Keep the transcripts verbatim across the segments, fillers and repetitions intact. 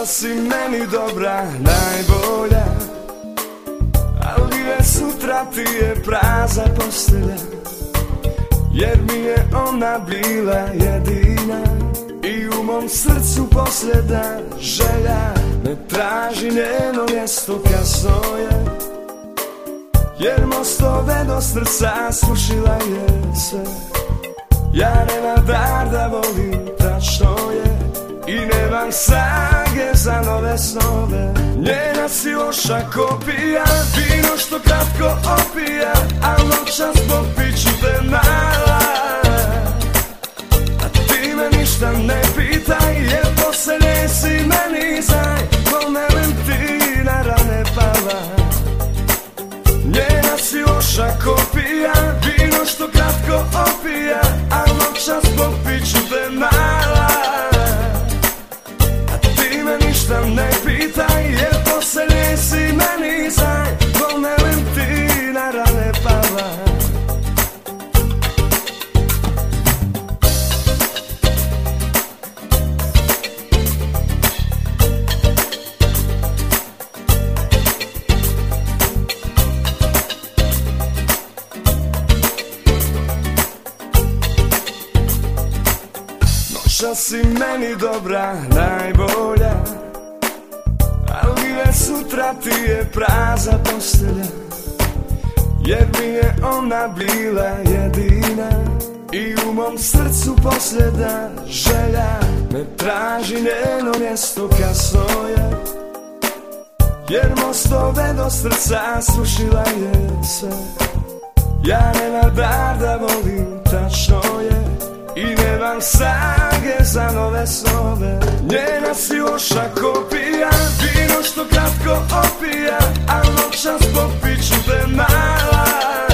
Noća si meni dobra, najbolja, ali već sutra ti je prazna postelja, jer mi je ona bila jedina i u mom srcu posljedna želja. Ne traži njeno mjesto, kasno je, jer mostove do srca srušila je sve. Ja nemam dar da volim, tačno je, i nemam snage za nove snove. Njena si loša kopija, vino što kratko opija, a noćas popit ću te mala. A ti me ništa ne pitaj, jer posljednje si meni zaj, ko Valentina rane pala. Njena si loša kopija, vino što kratko opija, a noćas popit ću te mala. A ti me ništa ne pitaj, jer posljednje si meni zaj, ko Valentina rane pala. Noća si meni dobra, najbolja, ali već sutra ti je prazna postelja, jer mi je ona bila jedina i u mom srcu posljedna želja. Ne traži njeno mjesto, kasno je, jer mostove do srca srušila je sve. Ja nemam dar da volim, tačno je, i nemam snage za nove snove. Njena si loša kopija, vino što kratko opija, a noćas popit ću te mala.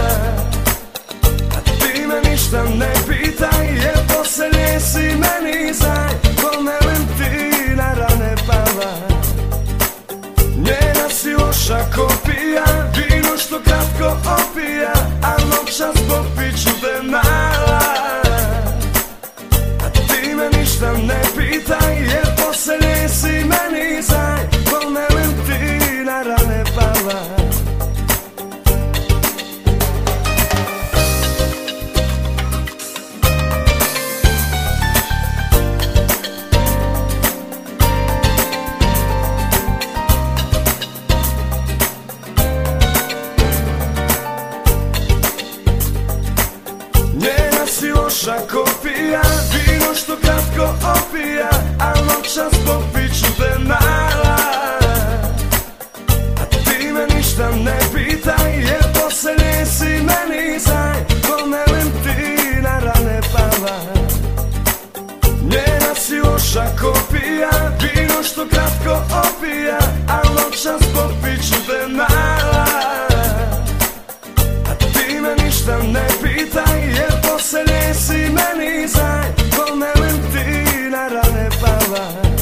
A ti me ništa ne pitaj, jer posljednje si meni zaj, ko Valentina rane pala. Njena si loša kopija, vino što kratko opija, a noćas popit ću te mala. Ništa ne pitaj, jer posljednje si meni zaj, ko Valentina rane pala. Njena si loša kopija, vino što kratko opija, a noćas popit ću te mala. A ti me ništa ne pitaj, jer posljednje si meni zaj, ko Valentina rane pala. Njena si loša kopija, vino što kratko opija, a noćas popit ću te mala. A ti me ništa ne pitaj, jer posljednje si meni zaj, ko Valentina rane pala.